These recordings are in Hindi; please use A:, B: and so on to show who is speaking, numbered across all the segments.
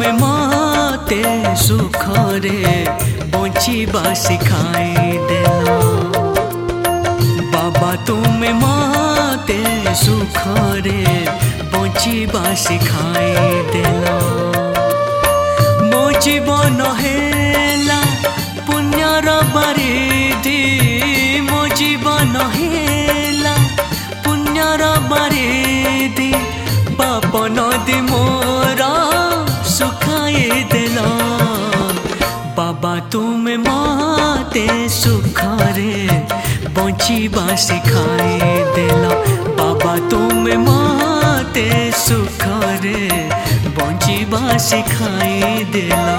A: तुमे माते सुखरे बंचिबा सिखाई देला। बाबा तुमे माते सुखरे बंचिबा सिखाई देला। मो जीवन हेला पुण्यर बारिधि, मो जीवन हेला पुण्यर बारिधि, पाप नदी मोरा सुखाई देला। बाबा तुमे माते सुखरे बंचिबा सिखाई देला। बाबा तुमे माते सुखरे बंचिबा सिखाई देला।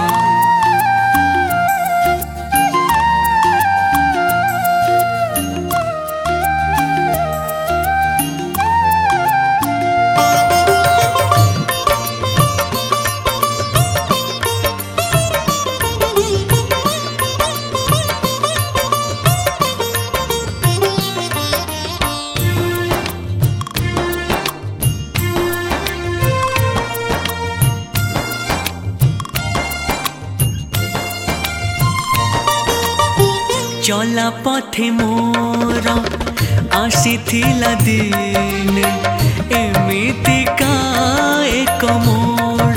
A: चला पथे मोर आसीथिला दिने, एमितिका एक मोड़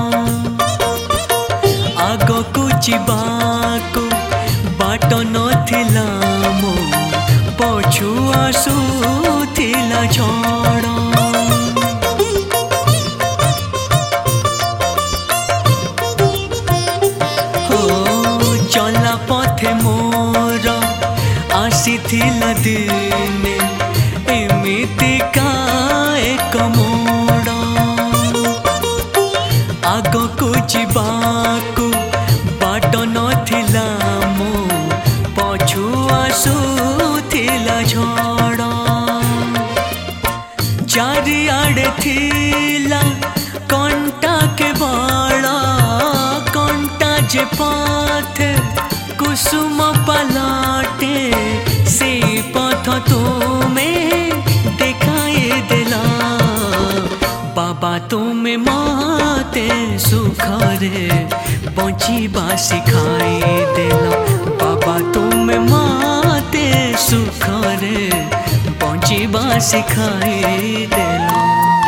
A: आगकु जिबाकु बाट नथिला, मो पछु आसुथिला झड़। चला पथे मोर आसीथिला दिने, एमितिका एक मोड़ आगकु जिबाकु बाट नथिला, मो पछु आसुथिला झड़। चारिआडे थिला कंटा के बाड़ा, कंटा जे पाथे कुसुम पलाटे, से पथ तुमे देखाई देला। बाबा तुमे माते सुखरे बंचिबा सिखाई देला। बाबा तुमे माते सुखरे बंचिबा सिखाई देला।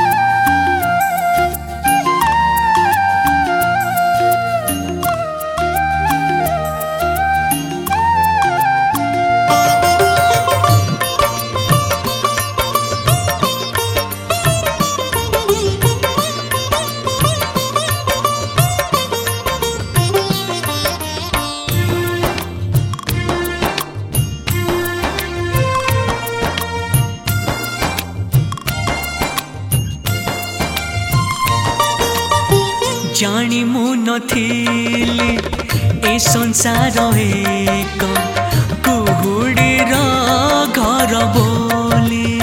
A: जानी मु नथिली ए संसार एक कुहुडीर घर बोली।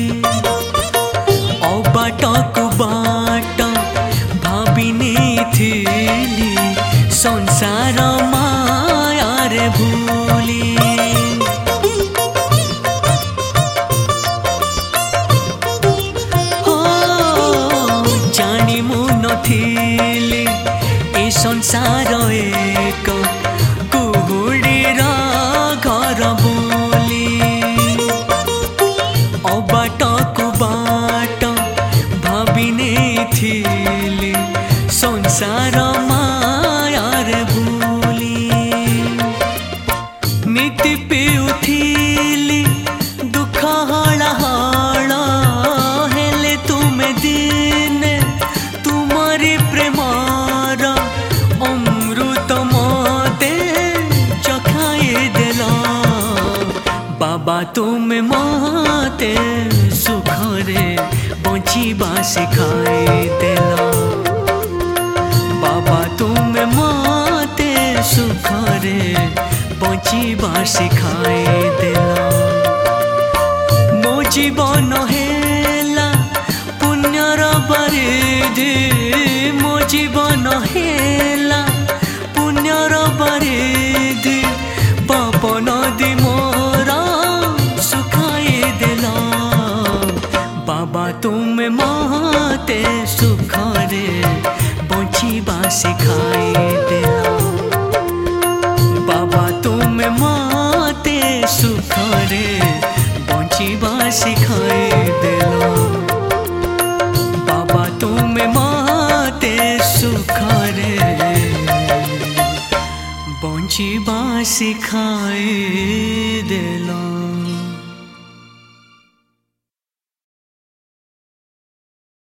A: अबाटकु बाट भाबिनी थिली, संसार मायार भूली। जानी मु नथिली ए संसार एक कुहुडीर घर बोली। अबाटकु बाट भाबिनी थिली, संसार मायार भूली। नीति पिउथिली दुख हला हला, हेले तुमे दिने तुमरी प्रेमार अमृत मते चखाई देला। बाबा तुमे माते सुखरे बंचिबा सिखाई देला। बाबा तुमे माते सुखरे बंचिबा सिखाई देला। मो जीवन हेला पुण्यर बारिधि, मो जीवन हेला पुण्यर बारिधि, पाप नदी मोरा सुखाई देला। बाबा तुमे माते सुखरे बंची बचिबा सिखाए देला। बाबा तुम माते सुखरे बचिबा सिखाए देला। बाबा तुम माते सुखरे बचिबा सिखाए